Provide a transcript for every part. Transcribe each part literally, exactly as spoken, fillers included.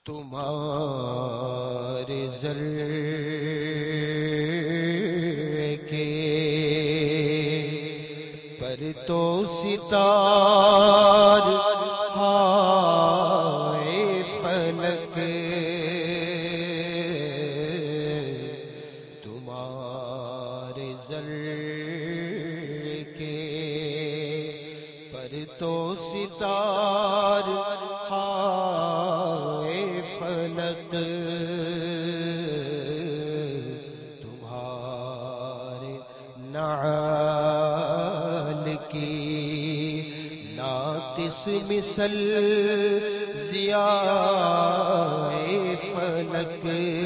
تمہارے ذرے کے پر تو ستار ہائے فلک، تمہارے ذرے کے پر تو ستار ہائے فلک، تمہارے نعال کی ناقص مثل ضیائے فلک،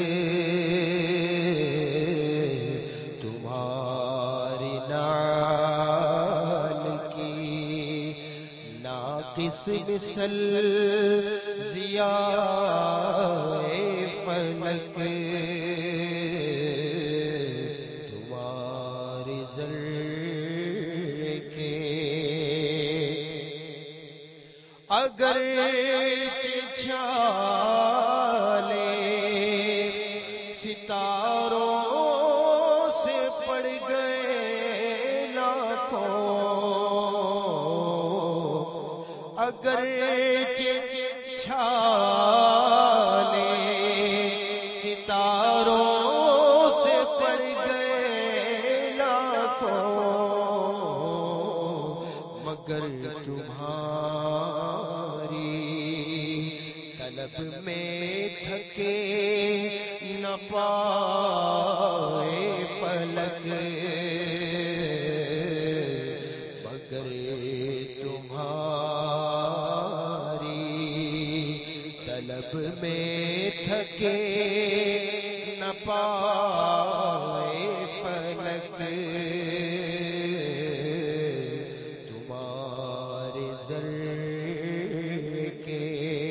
تمہاری نعال کی ناقص مثل ضیائے فلک، تمہارے ذرے کے اگر چھالے ستاروں سے پڑ گئے لاکھوں، اگر چھالے ستاروں سے پڑ گئے لاکھوں، مگر تمہاری طلب میں تھکے نہ پائے فلک، مگر تمہاری طلب میں تھکے نہ پائے فلک، تمہارے ذرے کے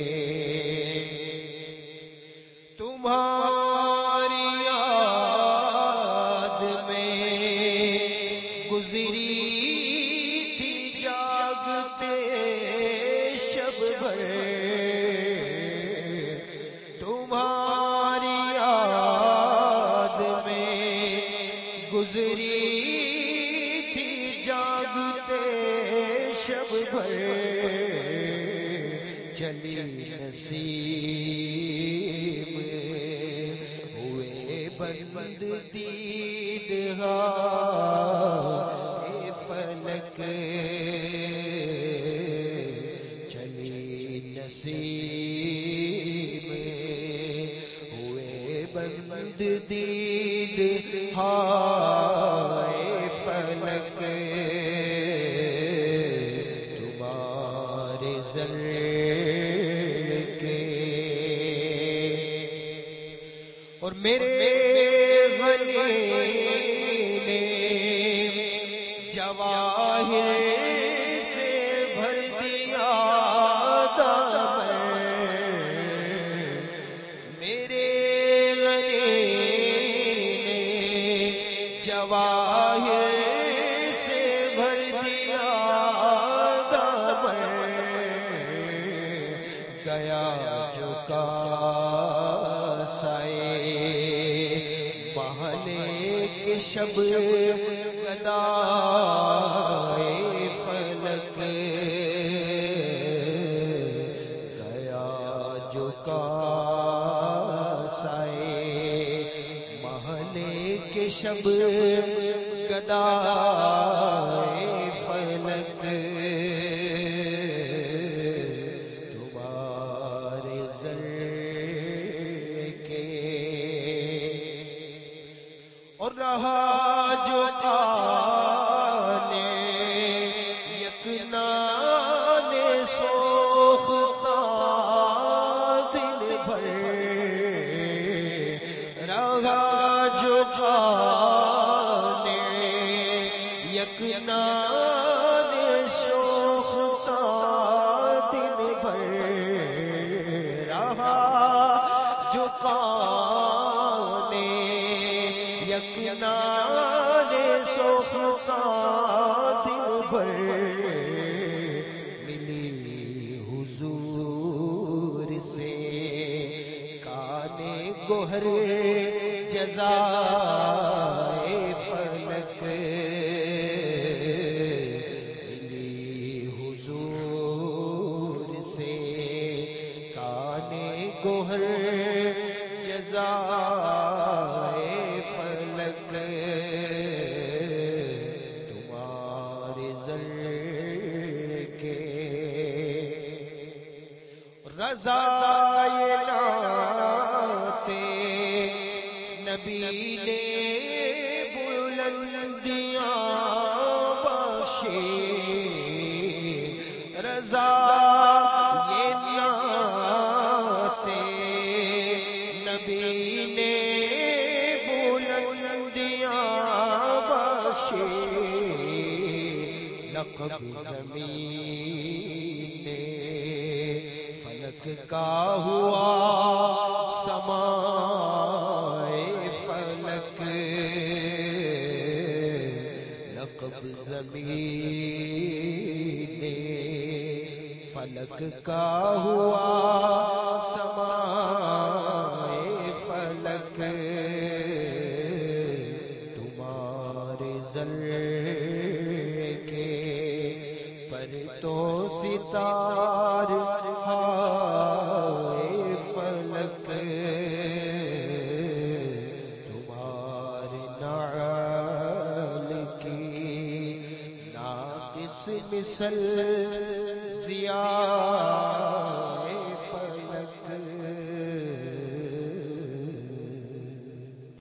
تمہاری یاد میں گزری تھی جاگتے شب بھر، تمہاری یاد میں گزری تھی جاگتے شب بھر، چلی نصیب ہوئے بند دید ہائے فلک، چلی نصیب ہوئے بند دید ہائے فلک، تمہارے ذرے کے اور میرے غنی نے جواہر سے بھر دیا دامن، میرے غنی نے جواہر سے بھر دیا دامن، گیا جو کا محلے کے شب گدائے فلک، گیا جو کا سائے محلے کے شب گدائے فلک، تمہارے ذرے کے اور رہا جو آنے یکنان سوختا دل بھر، رہا جو آنے یکنان سوختا دل بھر، رہا جو یکنان سوختا دل بھر، ملی حضور سے گوہر جزائے فلک ملی حضور سے کان گوہر جزائے فلک تمہارے زر کے رضائے نبی نے بلندیاں بخشی رضا یہ نعت نبی نے بلندیاں بخشی لقب زمین نے فلک کا ہوا سمائے فلک لقب زمین فلک کا ہوا سمائے فلک تمہارے ذرے کے پر تو ستار فلک تمہارے نعل کی ناقص مثل ضیاء